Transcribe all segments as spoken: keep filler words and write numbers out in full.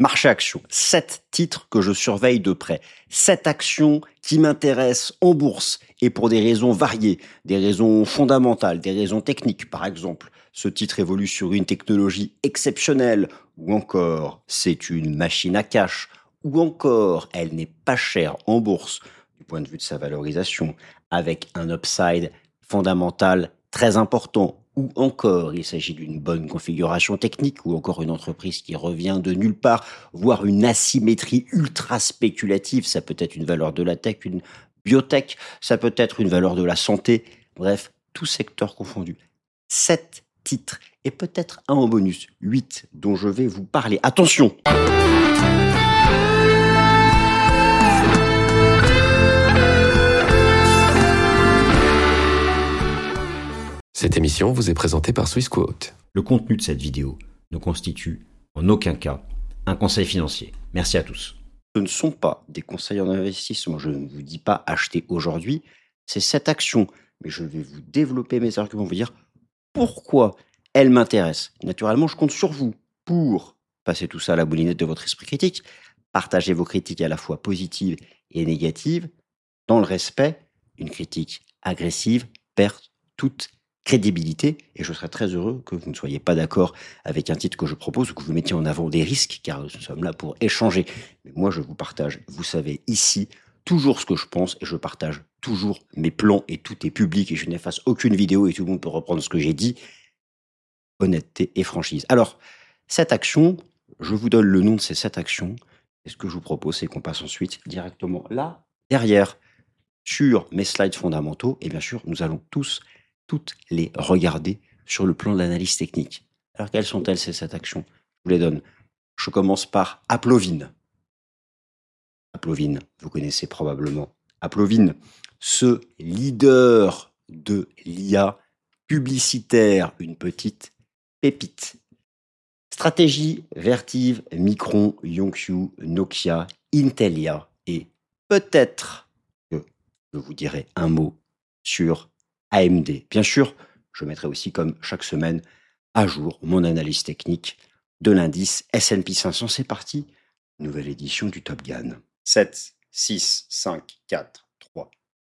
Marché action, sept titres que je surveille de près, sept actions qui m'intéressent en bourse et pour des raisons variées, des raisons fondamentales, des raisons techniques par exemple. Ce titre évolue sur une technologie exceptionnelle ou encore c'est une machine à cash ou encore elle n'est pas chère en bourse du point de vue de sa valorisation avec un upside fondamental très important. Ou encore, il s'agit d'une bonne configuration technique, ou encore une entreprise qui revient de nulle part, voire une asymétrie ultra spéculative. Ça peut être une valeur de la tech, une biotech, ça peut être une valeur de la santé. Bref, tout secteur confondu. Sept titres, et peut-être un en bonus, huit, dont je vais vous parler. Attention! Cette émission vous est présentée par Swissquote. Le contenu de cette vidéo ne constitue en aucun cas un conseil financier. Merci à tous. Ce ne sont pas des conseils en investissement. Je ne vous dis pas acheter aujourd'hui. C'est cette action. Mais je vais vous développer mes arguments, vous dire pourquoi elle m'intéresse. Naturellement, je compte sur vous pour passer tout ça à la boulinette de votre esprit critique, partager vos critiques à la fois positives et négatives, dans le respect. Une critique agressive perd toute crédibilité, et je serais très heureux que vous ne soyez pas d'accord avec un titre que je propose ou que vous mettiez en avant des risques, car nous sommes là pour échanger. Mais moi, je vous partage, vous savez, ici, toujours ce que je pense, et je partage toujours mes plans, et tout est public, et je n'efface aucune vidéo, et tout le monde peut reprendre ce que j'ai dit. Honnêteté et franchise. Alors, cette action, je vous donne le nom de ces sept actions, et ce que je vous propose, c'est qu'on passe ensuite directement là, derrière, sur mes slides fondamentaux, et bien sûr, nous allons tous toutes les regarder sur le plan de l'analyse technique. Alors, quelles sont-elles, ces sept actions? Je vous les donne. Je commence par Applovin. Applovin, vous connaissez probablement Applovin, ce leader de l'I A publicitaire, une petite pépite. Stratégie, Vertiv, Micron, Yonkyu, Nokia, Intelia et peut-être que je vous dirai un mot sur A M D. Bien sûr, je mettrai aussi, comme chaque semaine, à jour mon analyse technique de l'indice S and P cinq cents. C'est parti, nouvelle édition du Top Gun. sept, six, cinq, quatre, trois,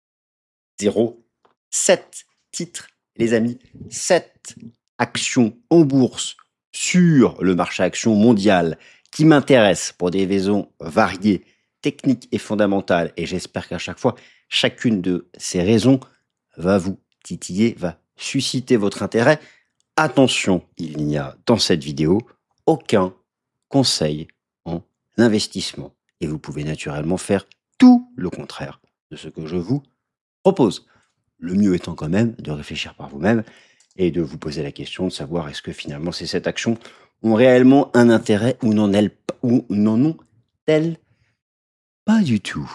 zéro. sept titres, les amis. sept actions en bourse sur le marché action mondial qui m'intéressent pour des raisons variées, techniques et fondamentales. Et j'espère qu'à chaque fois, chacune de ces raisons va vous titiller, va susciter votre intérêt. Attention, il n'y a dans cette vidéo aucun conseil en investissement. Et vous pouvez naturellement faire tout le contraire de ce que je vous propose. Le mieux étant quand même de réfléchir par vous-même et de vous poser la question de savoir est-ce que finalement ces sept actions ont réellement un intérêt ou n'en ont-elles pas du tout.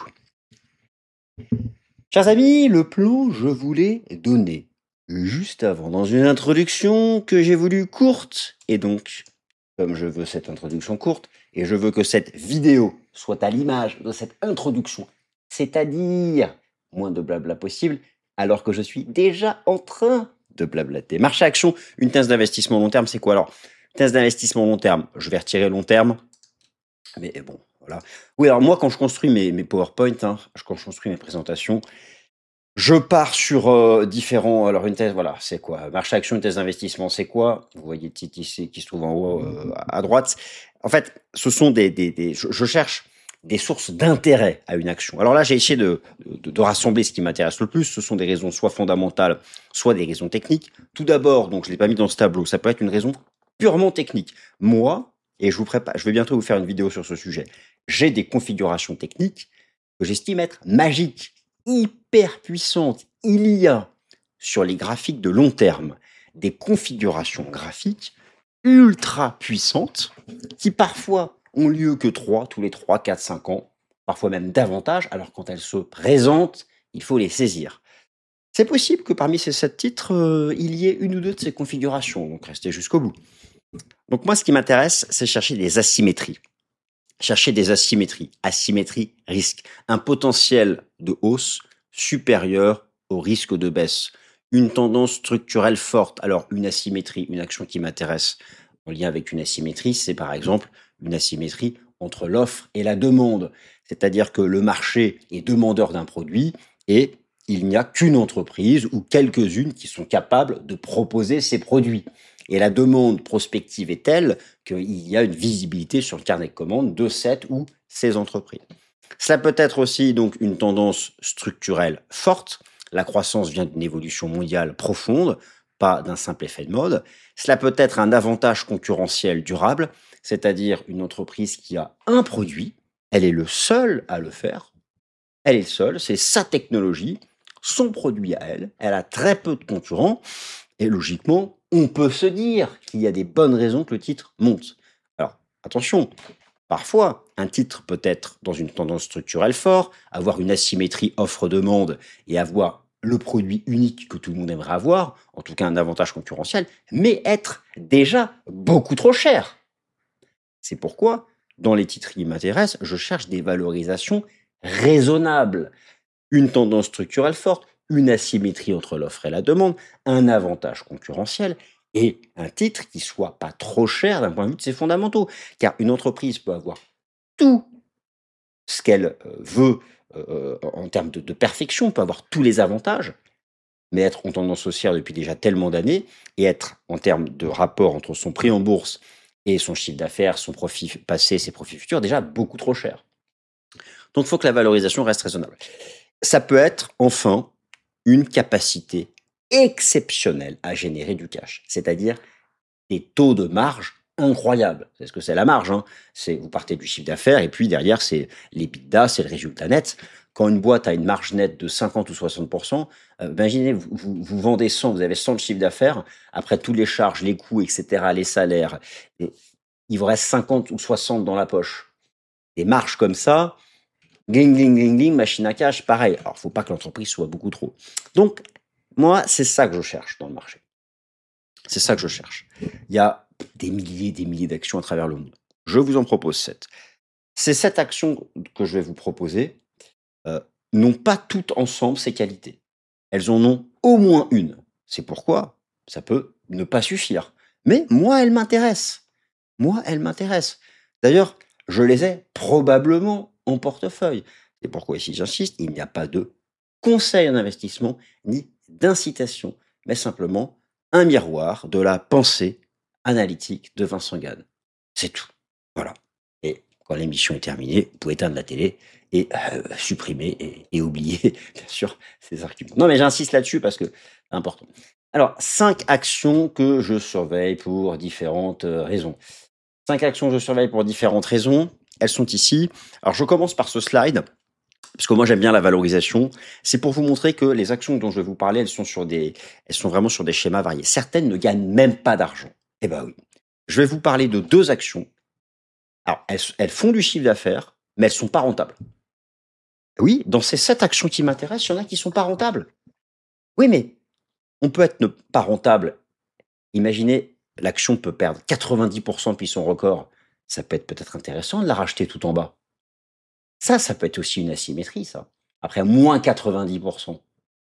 Chers amis, le plan, je vous l'ai donné juste avant, dans une introduction que j'ai voulu courte. Et donc, comme je veux cette introduction courte, et je veux que cette vidéo soit à l'image de cette introduction, c'est-à-dire moins de blabla possible, alors que je suis déjà en train de blablater. Marché action, une thèse d'investissement long terme, c'est quoi alors? Thèse d'investissement long terme, je vais retirer long terme, mais bon, voilà. Oui, alors moi, quand je construis mes, mes PowerPoint, hein, quand je construis mes présentations, je pars sur euh, différents... Alors, une thèse, voilà, c'est quoi? Marché action, une thèse d'investissement, c'est quoi? Vous voyez le titre ici qui se trouve en haut euh, à droite. En fait, ce sont des... des, des je, je cherche des sources d'intérêt à une action. Alors là, j'ai essayé de, de, de rassembler ce qui m'intéresse le plus. Ce sont des raisons soit fondamentales, soit des raisons techniques. Tout d'abord, donc je ne l'ai pas mis dans ce tableau, ça peut être une raison purement technique. Moi, et je vous prépare, je vais bientôt vous faire une vidéo sur ce sujet, j'ai des configurations techniques que j'estime être magiques, hyper puissantes. Il y a sur les graphiques de long terme des configurations graphiques ultra puissantes qui parfois ont lieu que trois, tous les trois, quatre, cinq ans, parfois même davantage. Alors quand elles se présentent, il faut les saisir. C'est possible que parmi ces sept titres, euh, il y ait une ou deux de ces configurations, donc restez jusqu'au bout. Donc moi, ce qui m'intéresse, c'est chercher des asymétries. Chercher des asymétries. Asymétrie, risque. Un potentiel de hausse supérieur au risque de baisse. Une tendance structurelle forte. Alors, une asymétrie, une action qui m'intéresse en lien avec une asymétrie, c'est par exemple une asymétrie entre l'offre et la demande. C'est-à-dire que le marché est demandeur d'un produit et il n'y a qu'une entreprise ou quelques-unes qui sont capables de proposer ces produits. Et la demande prospective est telle qu'il y a une visibilité sur le carnet de commandes de cette ou ces entreprises. Cela peut être aussi donc une tendance structurelle forte. La croissance vient d'une évolution mondiale profonde, pas d'un simple effet de mode. Cela peut être un avantage concurrentiel durable, c'est-à-dire une entreprise qui a un produit, elle est le seul à le faire, elle est le seul, c'est sa technologie, son produit à elle, elle a très peu de concurrents, et logiquement, on peut se dire qu'il y a des bonnes raisons que le titre monte. Alors, attention, parfois, un titre peut être dans une tendance structurelle forte, avoir une asymétrie offre-demande et avoir le produit unique que tout le monde aimerait avoir, en tout cas un avantage concurrentiel, mais être déjà beaucoup trop cher. C'est pourquoi, dans les titres qui m'intéressent, je cherche des valorisations raisonnables. Une tendance structurelle forte, une asymétrie entre l'offre et la demande, un avantage concurrentiel et un titre qui soit pas trop cher d'un point de vue de ses fondamentaux. Car une entreprise peut avoir tout ce qu'elle veut euh, en termes de, de perfection, peut avoir tous les avantages, mais être en tendance haussière depuis déjà tellement d'années et être en termes de rapport entre son prix en bourse et son chiffre d'affaires, son profit passé, ses profits futurs, déjà beaucoup trop cher. Donc il faut que la valorisation reste raisonnable. Ça peut être, enfin, une capacité exceptionnelle à générer du cash, c'est-à-dire des taux de marge incroyables. C'est ce que c'est la marge, hein. C'est, vous partez du chiffre d'affaires et puis derrière, c'est l'EBITDA, c'est le résultat net. Quand une boîte a une marge nette de cinquante ou soixante pour cent, euh, imaginez, vous, vous, vous vendez cent, vous avez cent de chiffre d'affaires, après tous les charges, les coûts, et cetera, les salaires, et il vous reste cinquante ou soixante dans la poche. Des marges comme ça, gling, gling, gling, gling, machine à cash, pareil. Alors, faut pas que l'entreprise soit beaucoup trop. Donc, moi, c'est ça que je cherche dans le marché. C'est ça que je cherche. Il y a des milliers et des milliers d'actions à travers le monde. Je vous en propose sept. Ces sept actions que je vais vous proposer euh, n'ont pas toutes ensemble ces qualités. Elles en ont au moins une. C'est pourquoi ça peut ne pas suffire. Mais moi, elles m'intéressent. Moi, elles m'intéressent. D'ailleurs, je les ai probablement en portefeuille. C'est pourquoi ici j'insiste, il n'y a pas de conseil en investissement ni d'incitation, mais simplement un miroir de la pensée analytique de Vincent Gane. C'est tout. Voilà. Et quand l'émission est terminée, vous pouvez éteindre la télé et euh, supprimer et, et oublier, bien sûr, ces arguments. Non, mais j'insiste là-dessus parce que c'est important. Alors, cinq actions que je surveille pour différentes euh, raisons. Cinq actions que je surveille pour différentes raisons. Elles sont ici. Alors, je commence par ce slide, parce que moi, j'aime bien la valorisation. C'est pour vous montrer que les actions dont je vais vous parler, elles sont sur des, elles sont vraiment sur des schémas variés. Certaines ne gagnent même pas d'argent. Eh ben oui. Je vais vous parler de deux actions. Alors, elles, elles font du chiffre d'affaires, mais elles sont pas rentables. Oui, dans ces sept actions qui m'intéressent, il y en a qui sont pas rentables. Oui, mais on peut être ne pas rentable. Imaginez, l'action peut perdre quatre-vingt-dix pour cent depuis son record. Ça peut être peut-être intéressant de la racheter tout en bas. Ça, ça peut être aussi une asymétrie, ça. Après, moins quatre-vingt-dix pour cent.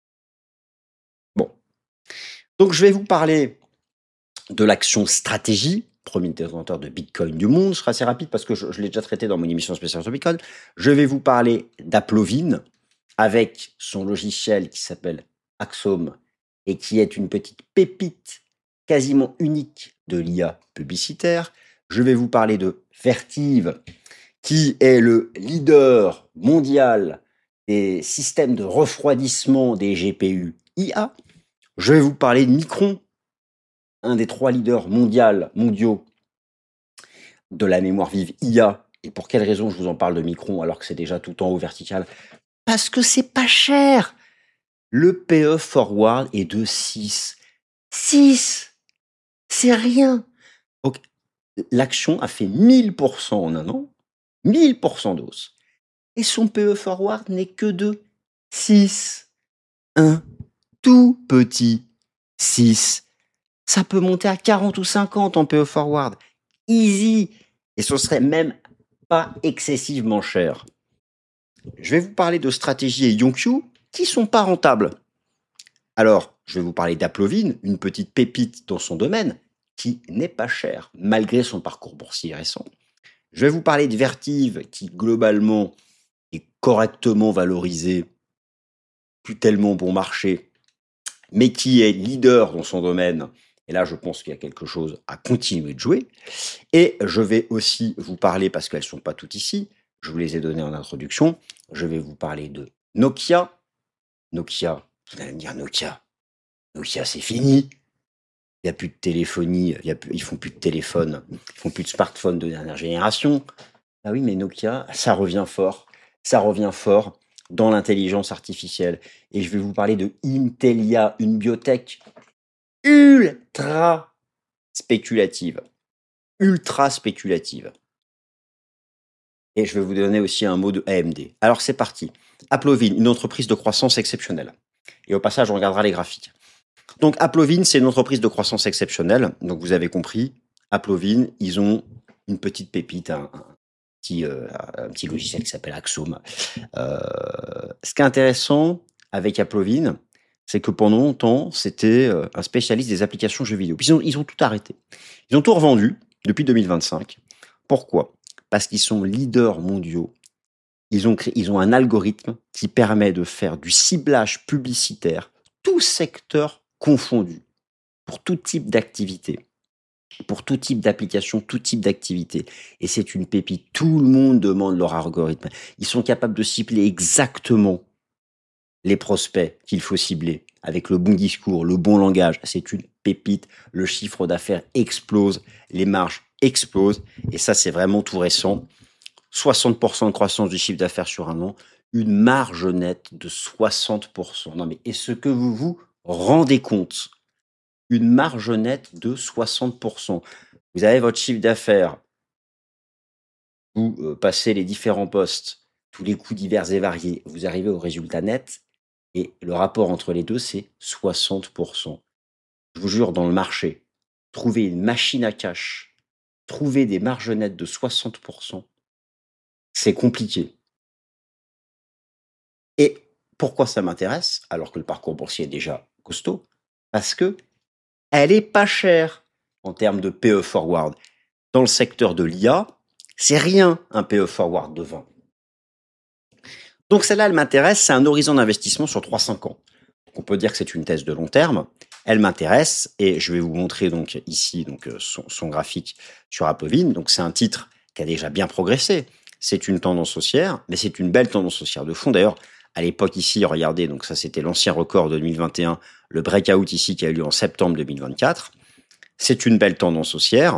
Bon. Donc, je vais vous parler de l'action stratégie, premier détenteur de Bitcoin du monde. Je serai assez rapide parce que je, je l'ai déjà traité dans mon émission spéciale sur Bitcoin. Je vais vous parler d'Applovin avec son logiciel qui s'appelle Axome et qui est une petite pépite quasiment unique de l'I A publicitaire. Je vais vous parler de Vertiv, qui est le leader mondial des systèmes de refroidissement des G P U I A. Je vais vous parler de Micron, un des trois leaders mondiaux, mondiaux de la mémoire vive I A. Et pour quelle raison je vous en parle de Micron alors que c'est déjà tout en haut vertical? Parce que c'est pas cher. Le P E forward est de six. six, c'est rien. Donc, l'action a fait mille pour cent en un an, mille pour cent d'hausse. Et son P E forward n'est que de six. Un tout petit six. Ça peut monter à quarante ou cinquante en P E forward. Easy. Et ce serait même pas excessivement cher. Je vais vous parler de stratégie et Yonkyu qui sont pas rentables. Alors, je vais vous parler d'Applovin, une petite pépite dans son domaine qui n'est pas chère malgré son parcours boursier récent. Je vais vous parler de Vertiv qui, globalement, est correctement valorisé, plus tellement bon marché, mais qui est leader dans son domaine. Et là, je pense qu'il y a quelque chose à continuer de jouer. Et je vais aussi vous parler, parce qu'elles ne sont pas toutes ici, je vous les ai données en introduction, je vais vous parler de Nokia. Nokia, vous allez me dire Nokia. Nokia, c'est fini. Il n'y a plus de téléphonie, il y a plus, ils font plus de téléphone, ils font plus de smartphone de dernière génération. Ah oui, mais Nokia, ça revient fort. Ça revient fort dans l'intelligence artificielle. Et je vais vous parler de Intelia, une biotech ultra spéculative. Ultra spéculative. Et je vais vous donner aussi un mot de A M D. Alors c'est parti. Applovin, une entreprise de croissance exceptionnelle. Et au passage, on regardera les graphiques. Donc Applovin, c'est une entreprise de croissance exceptionnelle. Donc vous avez compris, Applovin, ils ont une petite pépite, un, un, petit, euh, un petit logiciel qui s'appelle Axome. Euh, ce qui est intéressant avec Applovin, c'est que pendant longtemps, c'était un spécialiste des applications jeux vidéo. Puis ils ont, ils ont tout arrêté. Ils ont tout revendu depuis deux mille vingt-cinq. Pourquoi ? Parce qu'ils sont leaders mondiaux. Ils ont, créé, ils ont un algorithme qui permet de faire du ciblage publicitaire, tout secteur confondu, pour tout type d'activité, pour tout type d'application, tout type d'activité. Et c'est une pépite. Tout le monde demande leur algorithme. Ils sont capables de cibler exactement les prospects qu'il faut cibler avec le bon discours, le bon langage. C'est une pépite. Le chiffre d'affaires explose, les marges explosent. Et ça, c'est vraiment tout récent. soixante pour cent de croissance du chiffre d'affaires sur un an, une marge nette de soixante pour cent. Non mais est-ce que vous vous rendez compte ? Une marge nette de soixante pour cent. Vous avez votre chiffre d'affaires, vous euh, passez les différents postes, tous les coûts divers et variés, vous arrivez au résultat net, et le rapport entre les deux, c'est soixante pour cent. Je vous jure, dans le marché, trouver une machine à cash, trouver des marges nettes de soixante pour cent, c'est compliqué. Et pourquoi ça m'intéresse, alors que le parcours boursier est déjà costaud ? Parce que elle est pas chère en termes de P E forward. Dans le secteur de l'I A, c'est rien un P E forward de vingt. Donc celle-là, elle m'intéresse, c'est un horizon d'investissement sur trois à cinq ans. Donc on peut dire que c'est une thèse de long terme. Elle m'intéresse et je vais vous montrer donc ici donc son, son graphique sur Applovin. Donc c'est un titre qui a déjà bien progressé. C'est une tendance haussière, mais c'est une belle tendance haussière de fond. D'ailleurs, à l'époque ici, regardez, donc ça c'était l'ancien record de deux mille vingt et un, le breakout ici qui a eu lieu en septembre deux mille vingt-quatre. C'est une belle tendance haussière.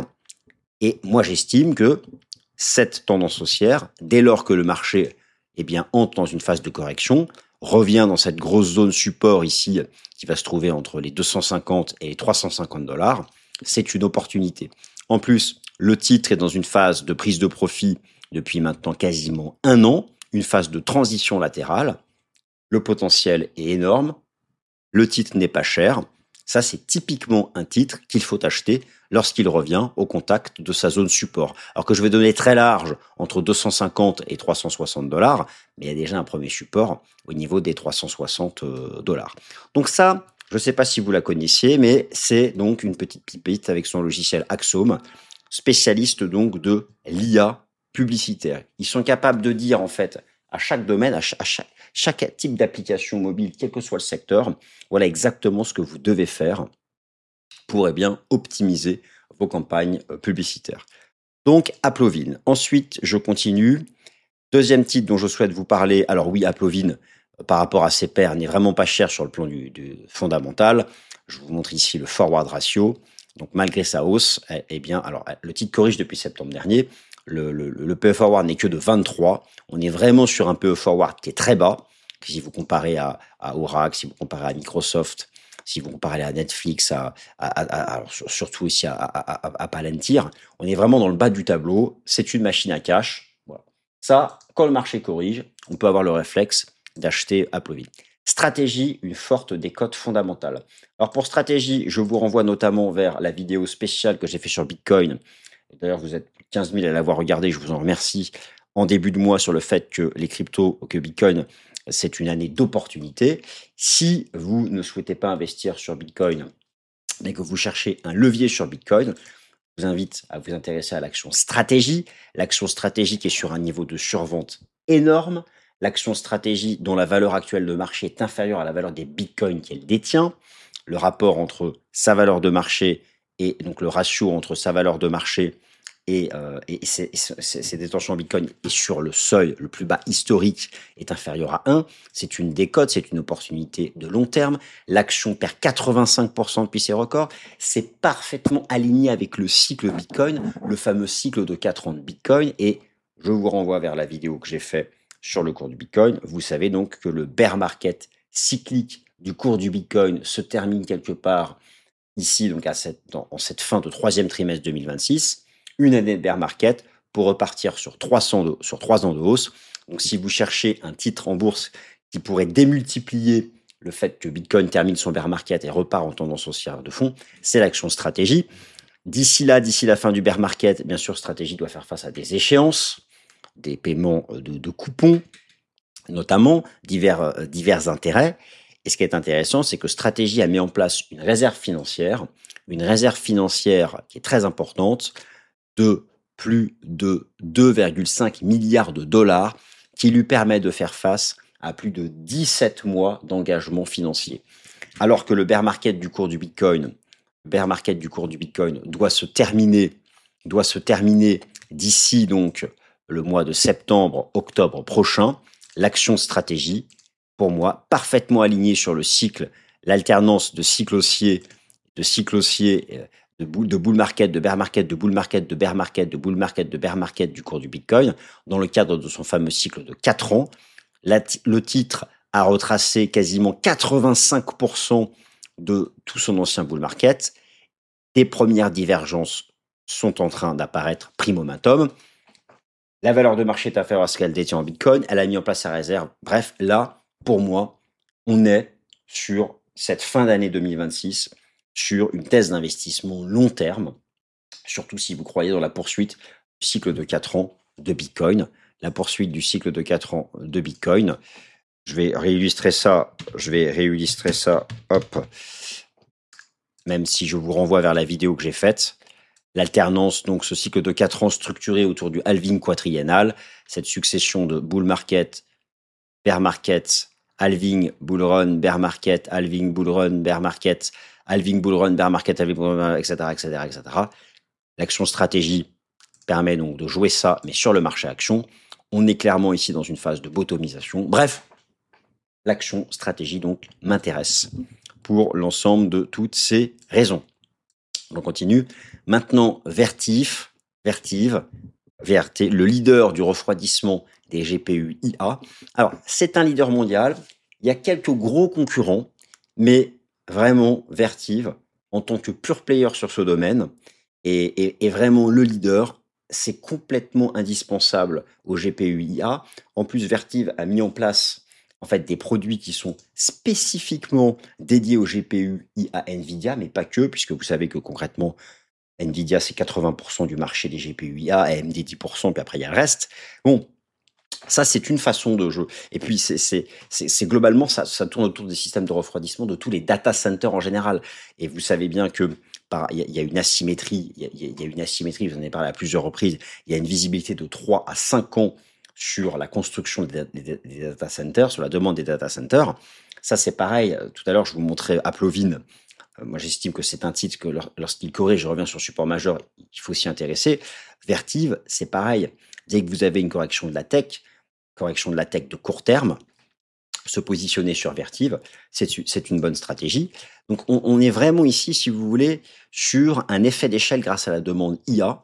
Et moi j'estime que cette tendance haussière, dès lors que le marché eh bien, entre dans une phase de correction, revient dans cette grosse zone support ici qui va se trouver entre les deux cent cinquante et les trois cent cinquante dollars, c'est une opportunité. En plus, le titre est dans une phase de prise de profit depuis maintenant quasiment un an, une phase de transition latérale. Le potentiel est énorme, le titre n'est pas cher. Ça, c'est typiquement un titre qu'il faut acheter lorsqu'il revient au contact de sa zone support. Alors que je vais donner très large, entre deux cent cinquante et trois cent soixante dollars, mais il y a déjà un premier support au niveau des trois cent soixante dollars. Donc ça, je ne sais pas si vous la connaissiez, mais c'est donc une petite pipette avec son logiciel Axome, spécialiste donc de l'I A publicitaire. Ils sont capables de dire en fait à chaque domaine, à chaque, à chaque, chaque type d'application mobile, quel que soit le secteur, voilà exactement ce que vous devez faire pour eh bien, optimiser vos campagnes publicitaires. Donc, Applovin. Ensuite, je continue. Deuxième titre dont je souhaite vous parler. Alors oui, Applovin, par rapport à ses pairs, n'est vraiment pas cher sur le plan du, du fondamental. Je vous montre ici le forward ratio. Donc, malgré sa hausse, eh bien, alors le titre corrige depuis septembre dernier. Le, le, le P E forward n'est que de vingt-trois. On est vraiment sur un P E forward qui est très bas. Si vous comparez à, à Oracle, si vous comparez à Microsoft, si vous comparez à Netflix, à, à, à, à surtout ici à, à, à, à Palantir, on est vraiment dans le bas du tableau. C'est une machine à cash. Voilà. Ça, quand le marché corrige, on peut avoir le réflexe d'acheter Applovin. Stratégie, une forte décote fondamentale. Alors pour stratégie, je vous renvoie notamment vers la vidéo spéciale que j'ai fait sur Bitcoin. D'ailleurs, vous êtes quinze mille à l'avoir regardé, je vous en remercie, en début de mois sur le fait que les cryptos, que Bitcoin, c'est une année d'opportunité. Si vous ne souhaitez pas investir sur Bitcoin, mais que vous cherchez un levier sur Bitcoin, je vous invite à vous intéresser à l'action stratégie. L'action stratégie qui est sur un niveau de survente énorme. L'action stratégie dont la valeur actuelle de marché est inférieure à la valeur des bitcoins qu'elle détient. Le rapport entre sa valeur de marché et donc le ratio entre sa valeur de marché et, euh, et ses, ses, ses détentions en bitcoin est sur le seuil le plus bas historique, est inférieur à un. C'est une décote, c'est une opportunité de long terme. L'action perd quatre-vingt-cinq pour cent depuis ses records. C'est parfaitement aligné avec le cycle Bitcoin, le fameux cycle de quatre ans de Bitcoin. Et je vous renvoie vers la vidéo que j'ai faite sur le cours du Bitcoin. Vous savez donc que le bear market cyclique du cours du Bitcoin se termine quelque part ici, donc à cette, en cette fin de troisième trimestre deux mille vingt-six. Une année de bear market pour repartir sur trois cents de, sur trois ans de hausse. Donc, si vous cherchez un titre en bourse qui pourrait démultiplier le fait que Bitcoin termine son bear market et repart en tendance haussière de fond, c'est l'action stratégie. D'ici là, d'ici la fin du bear market, bien sûr, stratégie doit faire face à des échéances, des paiements de, de coupons, notamment divers, divers intérêts. Et ce qui est intéressant, c'est que stratégie a mis en place une réserve financière, une réserve financière qui est très importante, de plus de deux virgule cinq milliards de dollars qui lui permet de faire face à plus de dix-sept mois d'engagement financier. Alors que le bear market du cours du Bitcoin, le bear market du cours du Bitcoin doit se terminer, doit se terminer d'ici donc le mois de septembre, octobre prochain. L'action stratégie, pour moi, parfaitement alignée sur le cycle, l'alternance de cycle haussier, de cycle haussier, de bull, de bull market, de bear market, de bull market, de bear market, de bull market, de bear market du cours du Bitcoin, dans le cadre de son fameux cycle de quatre ans. La, le titre a retracé quasiment quatre-vingt-cinq pour cent de tout son ancien bull market. Des premières divergences sont en train d'apparaître prime momentum. La valeur de marché est inférieure à ce qu'elle détient en Bitcoin. Elle a mis en place sa réserve. Bref, là, pour moi, on est sur cette fin d'année deux mille vingt-six sur une thèse d'investissement long terme, surtout si vous croyez dans la poursuite du cycle de quatre ans de Bitcoin. La poursuite du cycle de quatre ans de Bitcoin. Je vais réillustrer ça. Je vais réillustrer ça. Hop. Même si je vous renvoie vers la vidéo que j'ai faite. L'alternance, donc ce cycle de quatre ans structuré autour du halving quatriennal, cette succession de bull market, bear market, halving, bull run, bear market, halving, bull run, bear market, halving, bull run, bear market, halving, bull run, et cetera, et cetera, et cetera. L'action stratégie permet donc de jouer ça, mais sur le marché action. On est clairement ici dans une phase de bottomisation. Bref, l'action stratégie donc m'intéresse pour l'ensemble de toutes ces raisons. On continue. Maintenant, Vertiv, Vertiv, V R T, le leader du refroidissement des G P U I A. Alors, c'est un leader mondial. Il y a quelques gros concurrents, mais vraiment, Vertiv, en tant que pure player sur ce domaine, est, est, est vraiment le leader. C'est complètement indispensable au G P U I A. En plus, Vertiv a mis en place en fait des produits qui sont spécifiquement dédiés au G P U I A Nvidia, mais pas que, puisque vous savez que concrètement, Nvidia, c'est quatre-vingts pour cent du marché des G P U I A, A M D dix pour cent, puis après, il y a le reste. Bon, ça, c'est une façon de jeu. Et puis, c'est, c'est, c'est, c'est globalement, ça, ça tourne autour des systèmes de refroidissement de tous les data centers en général. Et vous savez bien que par, il y, y a une asymétrie, il y, y a une asymétrie, vous en avez parlé à plusieurs reprises, il y a une visibilité de trois à cinq ans sur la construction des, des, des data centers, sur la demande des data centers. Ça, c'est pareil. Tout à l'heure, je vous montrais Applovin. Moi, j'estime que c'est un titre que lorsqu'il corrige, je reviens sur le support majeur, il faut s'y intéresser. Vertiv, c'est pareil. Dès que vous avez une correction de la tech, correction de la tech de court terme, se positionner sur Vertiv, c'est, c'est une bonne stratégie. Donc, on, on est vraiment ici, si vous voulez, sur un effet d'échelle grâce à la demande I A.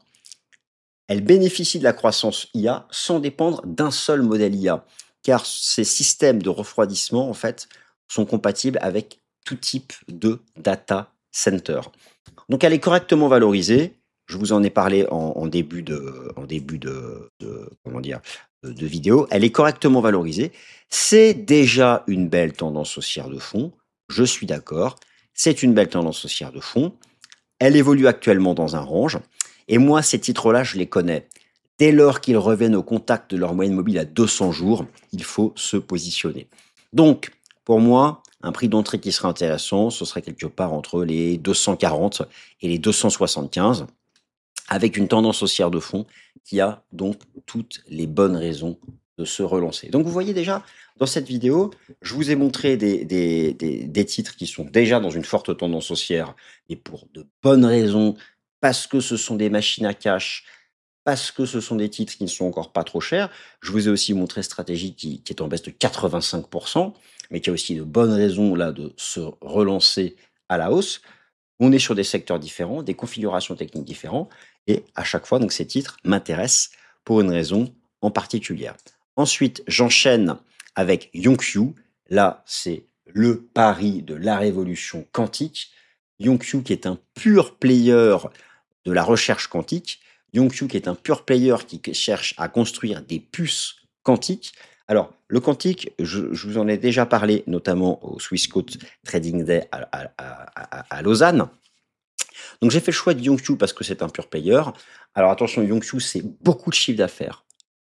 Elle bénéficie de la croissance I A sans dépendre d'un seul modèle I A, car ces systèmes de refroidissement, en fait, sont compatibles avec tout type de data center. Donc, elle est correctement valorisée. Je vous en ai parlé en, en début de, en début de, de comment dire, de, de vidéo. Elle est correctement valorisée. C'est déjà une belle tendance haussière de fond. Je suis d'accord. C'est une belle tendance haussière de fond. Elle évolue actuellement dans un range. Et moi, ces titres-là, je les connais. Dès lors qu'ils reviennent au contact de leur moyenne mobile à deux cents jours, il faut se positionner. Donc, pour moi, un prix d'entrée qui serait intéressant, ce serait quelque part entre les deux cent quarante et les deux cent soixante-quinze. avec une tendance haussière de fond qui a donc toutes les bonnes raisons de se relancer. Donc vous voyez déjà, dans cette vidéo, je vous ai montré des, des, des, des titres qui sont déjà dans une forte tendance haussière, et pour de bonnes raisons, parce que ce sont des machines à cash, parce que ce sont des titres qui ne sont encore pas trop chers. Je vous ai aussi montré Stratégie qui, qui est en baisse de quatre-vingt-cinq pour cent, mais qui a aussi de bonnes raisons là de se relancer à la hausse. On est sur des secteurs différents, des configurations techniques différentes, et à chaque fois, donc ces titres m'intéressent pour une raison en particulière. Ensuite, j'enchaîne avec Yonkyu. Là, c'est le pari de la révolution quantique. Yonkyu qui est un pur player de la recherche quantique. Yonkyu qui est un pur player qui cherche à construire des puces quantiques. Alors, le quantique, je, je vous en ai déjà parlé, notamment au Swissquote Trading Day à, à, à, à Lausanne. Donc, j'ai fait le choix de Yonkyu parce que c'est un pur player. Alors, attention, Yonkyu, c'est beaucoup de chiffre d'affaires.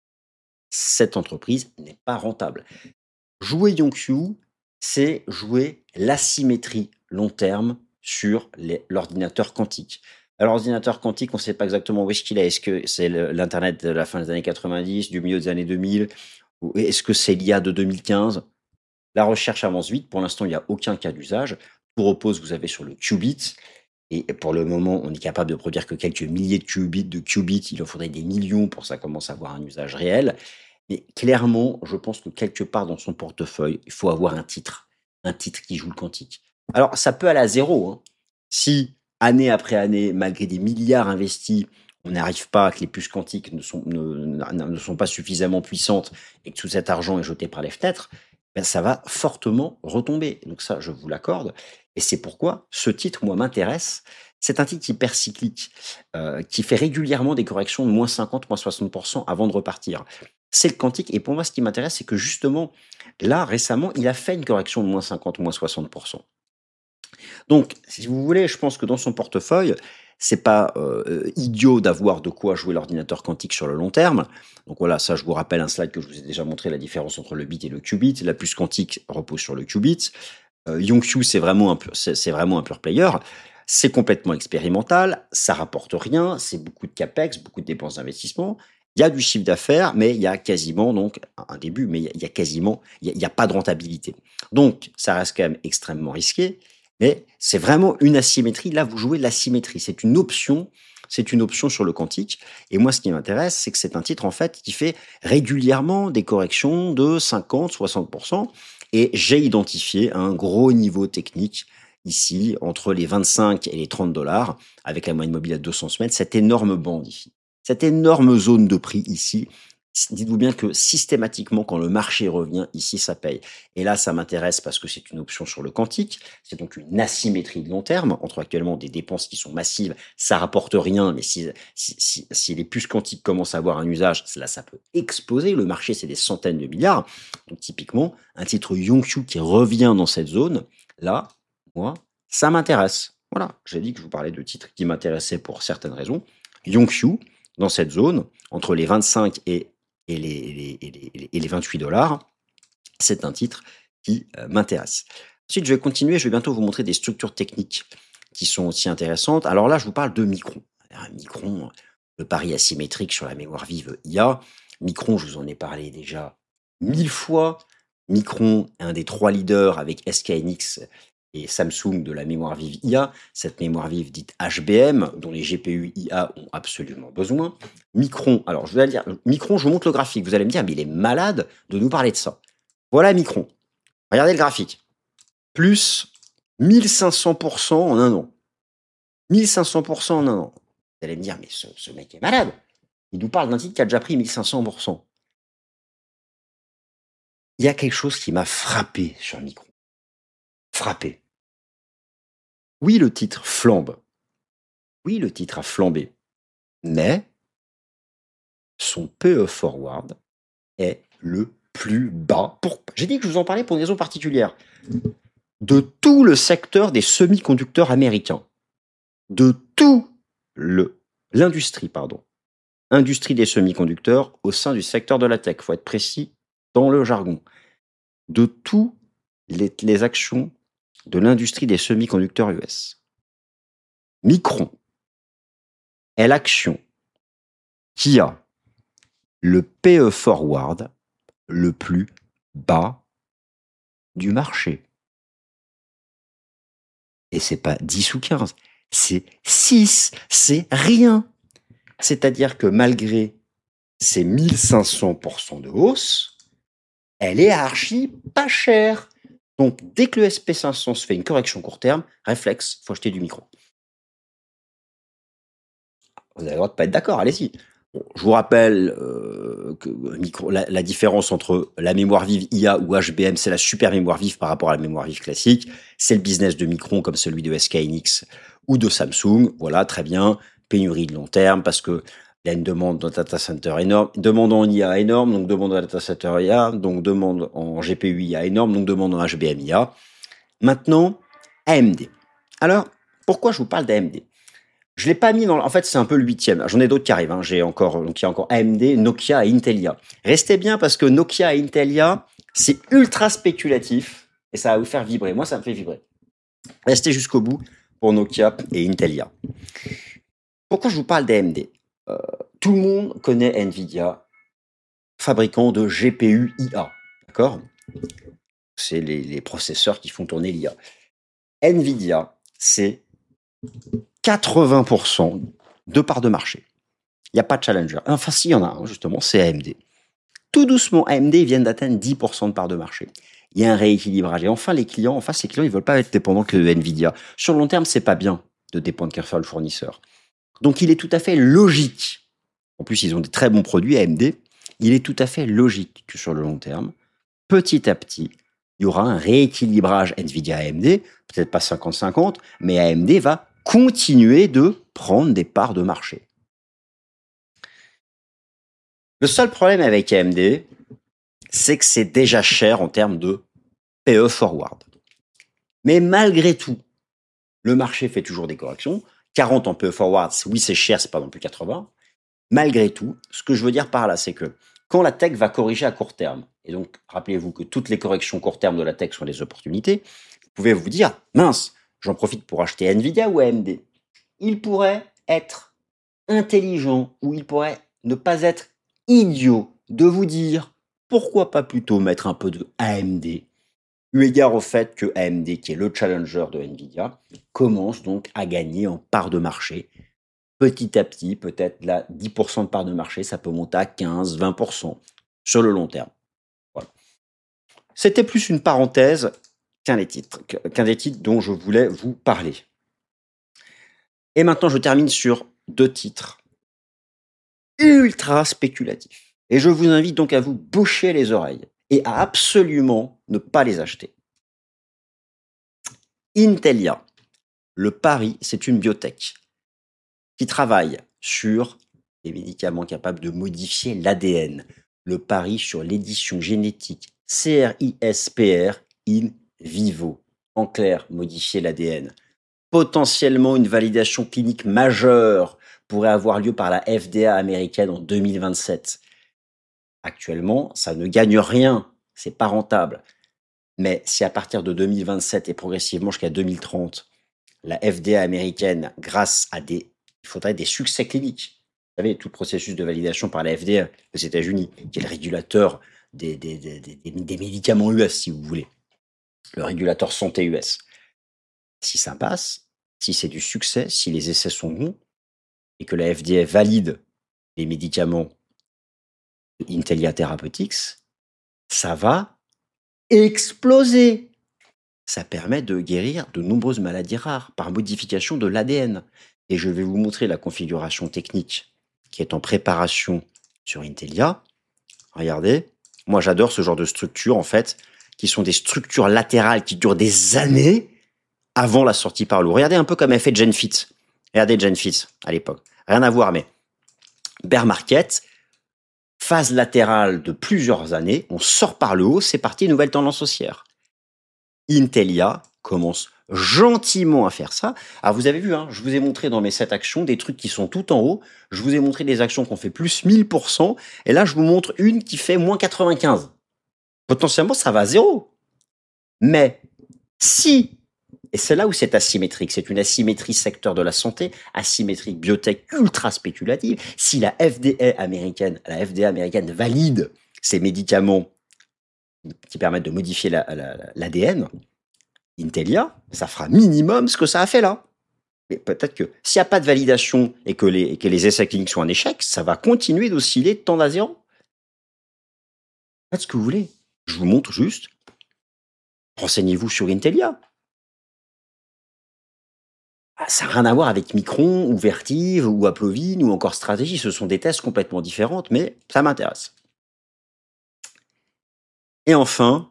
Cette entreprise n'est pas rentable. Jouer Yonkyu, c'est jouer l'asymétrie long terme sur l'ordinateur quantique. Alors, l'ordinateur quantique, on ne sait pas exactement où est-ce qu'il est. Est-ce que c'est l'Internet de la fin des années quatre-vingt-dix, du milieu des années deux mille, ou est-ce que c'est l'I A de deux mille quinze? La recherche avance vite. Pour l'instant, il n'y a aucun cas d'usage. Tout repose, vous avez sur le qubit. Et pour le moment, on est capable de produire que quelques milliers de qubits. De qubits, il en faudrait des millions pour que ça commence à avoir un usage réel. Mais clairement, je pense que quelque part dans son portefeuille, il faut avoir un titre. Un titre qui joue le quantique. Alors, ça peut aller à zéro. Hein. Si, année après année, malgré des milliards investis, on n'arrive pas, que les puces quantiques ne sont, ne, ne sont pas suffisamment puissantes et que tout cet argent est jeté par les fenêtres, ben ça va fortement retomber. Donc ça, je vous l'accorde. Et c'est pourquoi ce titre, moi, m'intéresse. C'est un titre hyper cyclique, euh, qui fait régulièrement des corrections de moins cinquante, moins soixante pour cent avant de repartir. C'est le quantique. Et pour moi, ce qui m'intéresse, c'est que justement, là, récemment, il a fait une correction de moins cinquante, moins soixante pour cent. Donc, si vous voulez, je pense que dans son portefeuille, c'est pas euh, idiot d'avoir de quoi jouer l'ordinateur quantique sur le long terme. Donc voilà, ça, je vous rappelle un slide que je vous ai déjà montré, la différence entre le bit et le qubit. La puce quantique repose sur le qubit. Euh, Yonkyu, c'est vraiment un pur, c'est, c'est vraiment un pur player. C'est complètement expérimental, ça rapporte rien, c'est beaucoup de capex, beaucoup de dépenses d'investissement. Il y a du chiffre d'affaires, mais il y a quasiment, donc, un début, mais il y a quasiment, il n'y a, a pas de rentabilité. Donc, ça reste quand même extrêmement risqué, mais c'est vraiment une asymétrie. Là, vous jouez de l'asymétrie. C'est une option, c'est une option sur le quantique. Et moi, ce qui m'intéresse, c'est que c'est un titre, en fait, qui fait régulièrement des corrections de cinquante, soixante pour cent. Et j'ai identifié un gros niveau technique ici, entre les vingt-cinq et les trente dollars, avec la moyenne mobile à deux cents semaines, cette énorme bande ici. Cette énorme zone de prix ici, dites-vous bien que systématiquement, quand le marché revient, ici, ça paye. Et là, ça m'intéresse parce que c'est une option sur le quantique. C'est donc une asymétrie de long terme entre actuellement des dépenses qui sont massives. Ça rapporte rien, mais si, si, si, si les puces quantiques commencent à avoir un usage, là, ça peut exploser. Le marché, c'est des centaines de milliards. Donc, typiquement, un titre Yonkyu qui revient dans cette zone, là, moi, ça m'intéresse. Voilà, j'ai dit que je vous parlais de titres qui m'intéressaient pour certaines raisons. Yonkyu, dans cette zone, entre les vingt-cinq et, et, les, et, les, et, les, et les vingt-huit dollars, c'est un titre qui euh, m'intéresse. Ensuite, je vais continuer, je vais bientôt vous montrer des structures techniques qui sont aussi intéressantes. Alors là, je vous parle de Micron. Micron, le pari asymétrique sur la mémoire vive I A. Micron, je vous en ai parlé déjà mille fois. Micron est un des trois leaders avec S K N X et Samsung de la mémoire vive I A, cette mémoire vive dite H B M, dont les G P U I A ont absolument besoin. Micron, alors je vais dire, Micron, je vous montre le graphique, vous allez me dire, mais il est malade de nous parler de ça. Voilà Micron, regardez le graphique, plus mille cinq cents pour cent en un an. mille cinq cents pour cent en un an. Vous allez me dire, mais ce, ce mec est malade. Il nous parle d'un titre qui a déjà pris mille cinq cents pour cent. Il y a quelque chose qui m'a frappé sur Micron. Frappé. Oui, le titre flambe. Oui, le titre a flambé. Mais son P E forward est le plus bas. Pour... J'ai dit que je vous en parlais pour une raison particulière. De tout le secteur des semi-conducteurs américains. De tout le l'industrie, pardon. Industrie des semi-conducteurs au sein du secteur de la tech. Il faut être précis dans le jargon. De toutes les, les actions de l'industrie des semi-conducteurs U S. Micron est l'action qui a le P E forward le plus bas du marché. Et c'est pas dix ou quinze, c'est six, c'est rien. C'est-à-dire que malgré ces mille cinq cents pour cent de hausse, elle est archi pas chère. Donc, dès que le S and P cinq cents se fait une correction court terme, réflexe, faut acheter du micro. Vous avez le droit de pas être d'accord, allez-y. Bon, je vous rappelle euh, que micro, la, la différence entre la mémoire vive I A ou H B M, c'est la super mémoire vive par rapport à la mémoire vive classique. C'est le business de Micron comme celui de S K hynix ou de Samsung. Voilà, très bien. Pénurie de long terme parce que il y a une demande dans data center énorme, demande en I A énorme, donc demande en data center I A, donc demande en G P U I A énorme, donc demande en H B M I A. Maintenant, A M D. Alors, pourquoi je vous parle d'A M D ? Je l'ai pas mis dans. En fait, c'est un peu le huitième. J'en ai d'autres qui arrivent. Hein. J'ai encore, donc il y a encore A M D, Nokia et Intelia. Restez bien parce que Nokia et Intelia, c'est ultra spéculatif et ça va vous faire vibrer. Moi, ça me fait vibrer. Restez jusqu'au bout pour Nokia et Intelia. Pourquoi je vous parle d'A M D ? euh, Tout le monde connaît Nvidia, fabricant de G P U I A. D'accord ? C'est les, les processeurs qui font tourner l'I A. Nvidia, c'est quatre-vingts pour cent de part de marché. Il n'y a pas de challenger. Enfin, si, il y en a un, justement, c'est A M D. Tout doucement, A M D vient d'atteindre dix pour cent de part de marché. Il y a un rééquilibrage. Et enfin, les clients, enfin, ces clients, ils ne veulent pas être dépendants que de Nvidia. Sur le long terme, c'est pas bien de dépendre qu'un seul fournisseur. Donc, il est tout à fait logique. En plus, ils ont des très bons produits, A M D. Il est tout à fait logique que sur le long terme, petit à petit, il y aura un rééquilibrage Nvidia-A M D, peut-être pas cinquante cinquante, mais A M D va continuer de prendre des parts de marché. Le seul problème avec A M D, c'est que c'est déjà cher en termes de P E forward. Mais malgré tout, le marché fait toujours des corrections. quarante en P E forward, oui c'est cher, c'est pas non plus quatre-vingts. Malgré tout, ce que je veux dire par là, c'est que quand la tech va corriger à court terme, et donc rappelez-vous que toutes les corrections court terme de la tech sont des opportunités, vous pouvez vous dire, mince, j'en profite pour acheter Nvidia ou A M D. Il pourrait être intelligent ou il pourrait ne pas être idiot de vous dire pourquoi pas plutôt mettre un peu de A M D, eu égard au fait que A M D, qui est le challenger de Nvidia, commence donc à gagner en part de marché. Petit à petit, peut-être là, dix pour cent de part de marché, ça peut monter à quinze, vingt pour cent sur le long terme. Voilà. C'était plus une parenthèse qu'un des titres, qu'un des titres dont je voulais vous parler. Et maintenant, je termine sur deux titres ultra spéculatifs. Et je vous invite donc à vous boucher les oreilles et à absolument ne pas les acheter. Intelia, le pari, c'est une biotech qui travaille sur les médicaments capables de modifier l'A D N. Le pari sur l'édition génétique C R I S P R in vivo. En clair, modifier l'A D N. Potentiellement, une validation clinique majeure pourrait avoir lieu par la F D A américaine en deux mille vingt-sept. Actuellement, ça ne gagne rien, c'est pas rentable. Mais si à partir de deux mille vingt-sept et progressivement jusqu'à deux mille trente, la F D A américaine, grâce à des, il faudrait des succès cliniques. Vous savez, tout le processus de validation par la F D A aux États-Unis, qui est le régulateur des, des, des, des, des médicaments U S, si vous voulez. Le régulateur santé U S. Si ça passe, si c'est du succès, si les essais sont bons, et que la F D A valide les médicaments Intelia Therapeutics, ça va exploser. Ça permet de guérir de nombreuses maladies rares par modification de l'A D N. Et je vais vous montrer la configuration technique qui est en préparation sur Intelia. Regardez, moi j'adore ce genre de structures en fait, qui sont des structures latérales qui durent des années avant la sortie par l'eau. Regardez un peu comme a fait GenFit. Regardez GenFit à l'époque. Rien à voir, mais bear market, phase latérale de plusieurs années, on sort par le haut, c'est parti, nouvelle tendance haussière. Intelia commence gentiment à faire ça. Alors vous avez vu, hein, je vous ai montré dans mes sept actions des trucs qui sont tout en haut. Je vous ai montré des actions qui ont fait plus mille pour cent. Et là, je vous montre une qui fait moins quatre-vingt-quinze. Potentiellement, ça va à zéro. Mais si Et c'est là où c'est asymétrique. C'est une asymétrie secteur de la santé, asymétrique biotech ultra spéculative. Si la F D A américaine, la F D A américaine valide ces médicaments qui permettent de modifier la, la, l'A D N, Intelia, ça fera minimum ce que ça a fait là. Mais peut-être que s'il n'y a pas de validation et que les, et que les essais cliniques sont un échec, ça va continuer d'osciller de temps à zéro. Faites ce que vous voulez. Je vous montre juste. Renseignez-vous sur Intelia. Ah, ça n'a rien à voir avec Micron ou Vertive ou Aplovine ou encore Stratégie. Ce sont des tests complètement différentes, mais ça m'intéresse. Et enfin,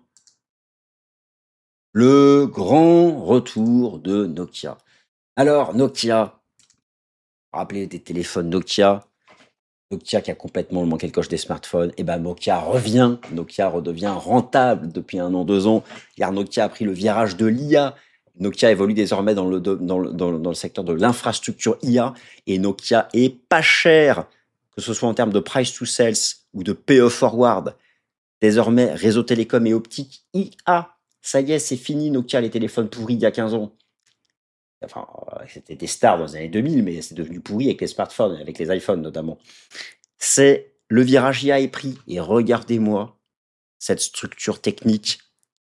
le grand retour de Nokia. Alors, Nokia, rappelez des téléphones Nokia, Nokia qui a complètement manqué le coche des smartphones, et ben Nokia revient, Nokia redevient rentable depuis un an, deux ans, car Nokia a pris le virage de l'I A. Nokia évolue désormais dans le, dans le, dans le, dans le secteur de l'infrastructure I A, et Nokia est pas cher, que ce soit en termes de price to sales ou de pay forward. Désormais, réseau télécom et optique I A. Ça y est, c'est fini Nokia, les téléphones pourris il y a quinze ans. Enfin, c'était des stars dans les années deux mille, mais c'est devenu pourri avec les smartphones, avec les iPhones notamment. C'est le virage I A est pris. Et regardez-moi cette structure technique.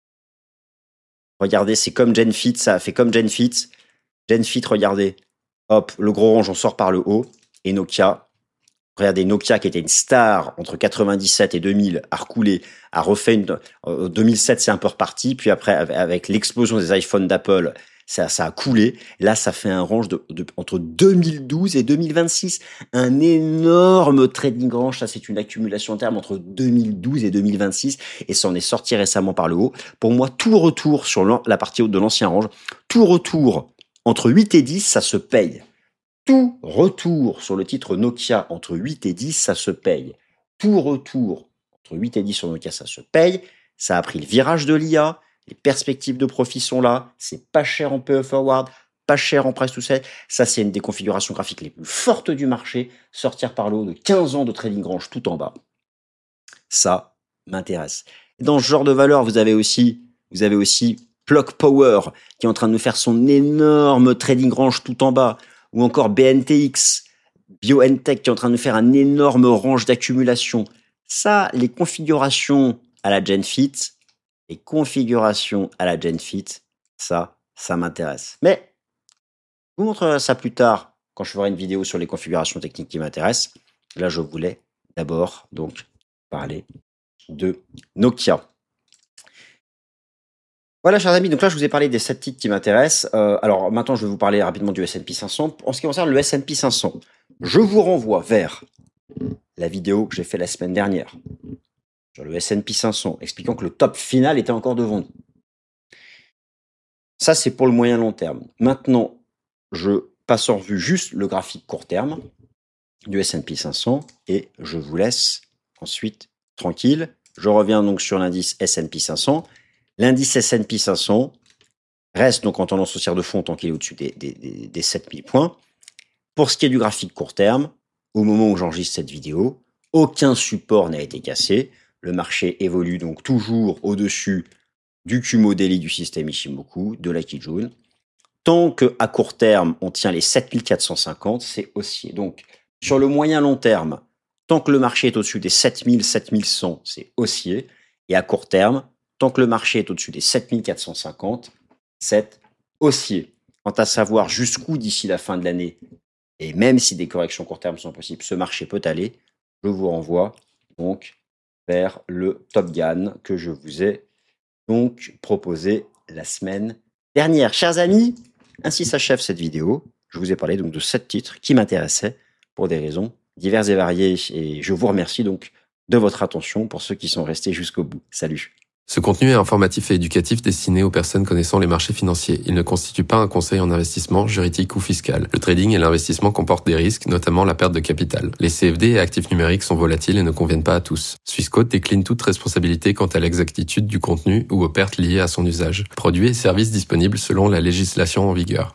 Regardez, c'est comme GenFit, ça a fait comme GenFit. GenFit, regardez. Hop, le gros rond, j'en sors par le haut. Et Nokia. Regardez, Nokia, qui était une star entre quatre-vingt-dix-sept et deux mille, a recoulé, a refait une... En deux mille sept, c'est un peu reparti. Puis après, avec l'explosion des iPhones d'Apple, ça, ça a coulé. Là, ça fait un range de, de, entre deux mille douze et deux mille vingt-six. Un énorme trading range. Ça, c'est une accumulation de termes entre deux mille douze et deux mille vingt-six. Et ça en est sorti récemment par le haut. Pour moi, tout retour sur la partie haute de l'ancien range, tout retour entre huit et dix, ça se paye. Tout retour sur le titre Nokia entre huit et dix, ça se paye. Tout retour entre huit et dix sur Nokia, ça se paye. Ça a pris le virage de l'I A. Les perspectives de profit sont là. C'est pas cher en pay forward, pas cher en price to sell. Ça, c'est une des configurations graphiques les plus fortes du marché. Sortir par le haut de quinze ans de trading range tout en bas. Ça m'intéresse. Et dans ce genre de valeur, vous avez aussi, vous avez aussi Plug Power qui est en train de nous faire son énorme trading range tout en bas. Ou encore B N T X, BioNTech qui est en train de faire un énorme range d'accumulation. Ça, les configurations à la GenFit, les configurations à la GenFit, ça, ça m'intéresse. Mais, je vous montrerai ça plus tard quand je ferai une vidéo sur les configurations techniques qui m'intéressent. Là, je voulais d'abord donc parler de Nokia. Voilà, chers amis, donc là, je vous ai parlé des sept titres qui m'intéressent. Euh, alors, maintenant, je vais vous parler rapidement du S and P cinq cents. En ce qui concerne le S and P cinq cents, je vous renvoie vers la vidéo que j'ai faite la semaine dernière sur le S and P cinq cents, expliquant que le top final était encore devant nous. Ça, c'est pour le moyen long terme. Maintenant, je passe en revue juste le graphique court terme du S and P cinq cents et je vous laisse ensuite tranquille. Je reviens donc sur l'indice S and P cinq cents. L'indice S and P cinq cents reste donc en tendance haussière de fond tant qu'il est au-dessus des, des, des, des sept mille points. Pour ce qui est du graphique court terme, au moment où j'enregistre cette vidéo, aucun support n'a été cassé. Le marché évolue donc toujours au-dessus du Kumo Daily du système Ichimoku, de la Kijun. Tant qu'à court terme, on tient les sept mille quatre cent cinquante, c'est haussier. Donc, sur le moyen long terme, tant que le marché est au-dessus des sept mille, sept mille cent, c'est haussier. Et à court terme, tant que le marché est au-dessus des sept mille quatre cent cinquante, c'est haussier. Quant à savoir jusqu'où d'ici la fin de l'année, et même si des corrections court terme sont possibles, ce marché peut aller, je vous renvoie donc vers le Top Gun que je vous ai donc proposé la semaine dernière. Chers amis, ainsi s'achève cette vidéo. Je vous ai parlé donc de sept titres qui m'intéressaient pour des raisons diverses et variées. Et je vous remercie donc de votre attention pour ceux qui sont restés jusqu'au bout. Salut. Ce contenu est informatif et éducatif destiné aux personnes connaissant les marchés financiers. Il ne constitue pas un conseil en investissement, juridique ou fiscal. Le trading et l'investissement comportent des risques, notamment la perte de capital. Les C F D et actifs numériques sont volatiles et ne conviennent pas à tous. Swissquote décline toute responsabilité quant à l'exactitude du contenu ou aux pertes liées à son usage. Produits et services disponibles selon la législation en vigueur.